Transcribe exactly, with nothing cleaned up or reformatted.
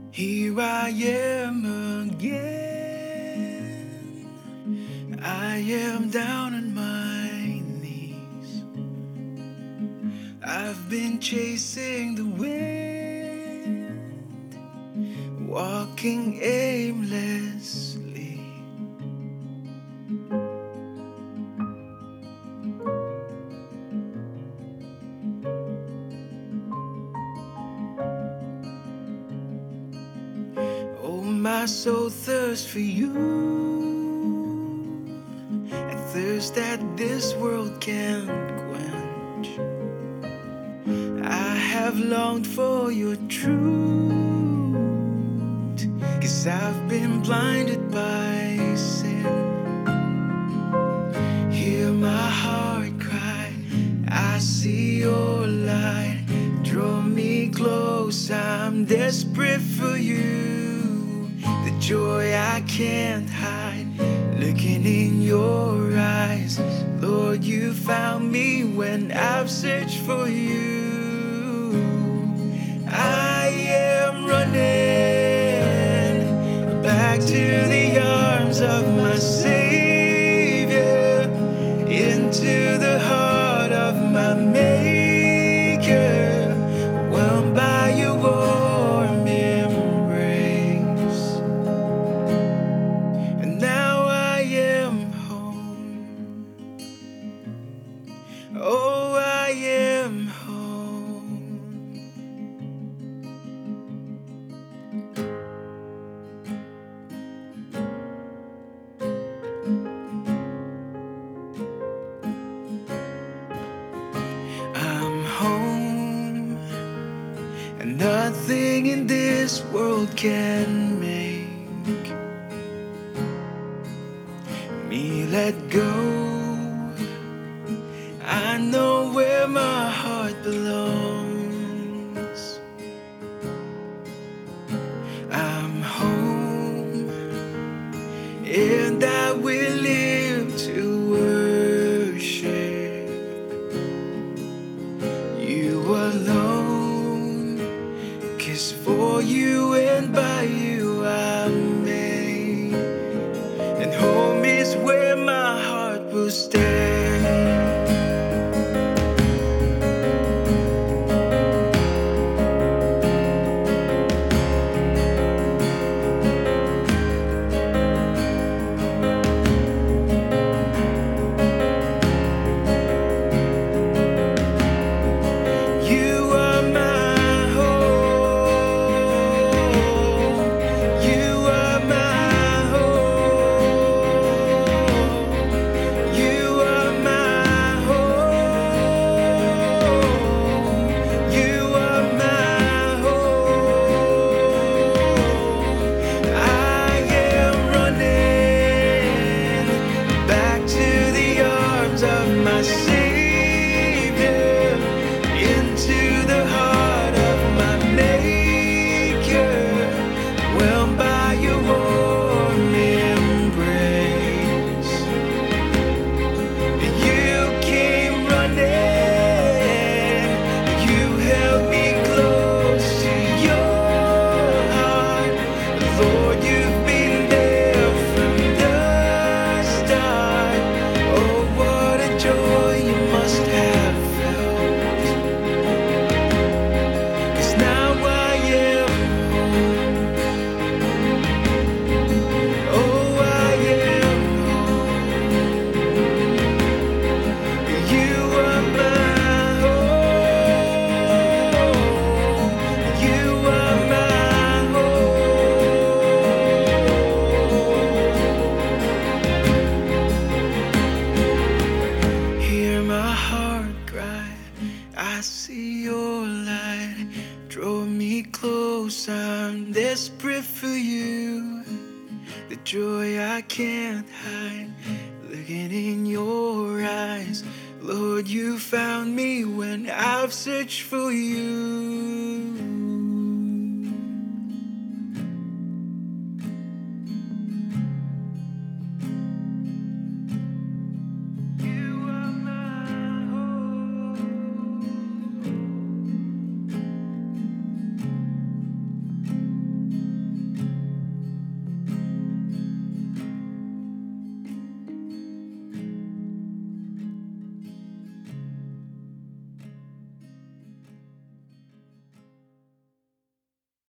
Here I am again. I am down on my knees. I've been chasing the wind, walking aimlessly. Oh, my soul thirsts for you, a thirst that this world can't quench. I have longed for your truth, 'cause I've been blinded by sin. Hear my heart cry, I see your light. Draw me close, I'm desperate for you. The joy I can't hide, looking in your eyes. Lord, you found me when I've searched for you. I am running back to the arms of my Savior, into the heart of my Maker, whelmed by your warm embrace. And now I am home. Oh, I am home. I'm home, and nothing in this world can make me let go. I know where my heart belongs. I'm home, and I will live to worship you alone. 'Cause for you and by you I'm made, and home is where my heart will stay. My Savior, into the heart of my Maker, whelmed by your warm embrace. You came running, you held me close to your heart. Lord, you've been there from the start. Oh, what a joy you must have felt, 'cause now I am home. Oh, I am home. You are my home. You are my home. Hear my heart cry, I see your light. Draw me close, I'm desperate for you. The joy I can't hide, looking in your eyes. Lord, you found me when I've searched for you.